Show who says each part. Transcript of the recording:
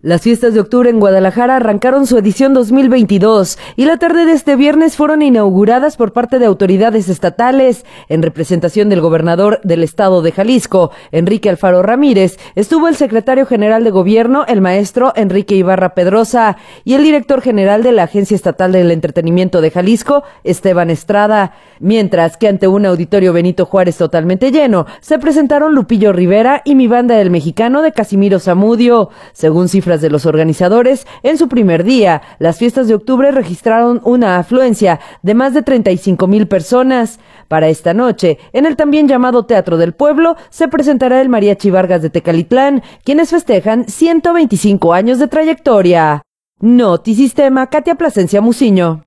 Speaker 1: Las fiestas de octubre en Guadalajara arrancaron su edición 2022 y la tarde de este viernes fueron inauguradas por parte de autoridades estatales. En representación del gobernador del estado de Jalisco, Enrique Alfaro Ramírez, estuvo el secretario general de gobierno, el maestro Enrique Ibarra Pedrosa, y el director general de la Agencia Estatal del Entretenimiento de Jalisco, Esteban Estrada. Mientras que ante un auditorio Benito Juárez totalmente lleno, se presentaron Lupillo Rivera y Mi Banda del Mexicano de Casimiro Zamudio. Según cifras de los organizadores, en su primer día, las fiestas de octubre registraron una afluencia de más de 35,000 personas. Para esta noche, en el también llamado Teatro del Pueblo, se presentará el Mariachi Vargas de Tecalitlán, quienes festejan 125 años de trayectoria. Notisistema, Katia Plasencia Muciño.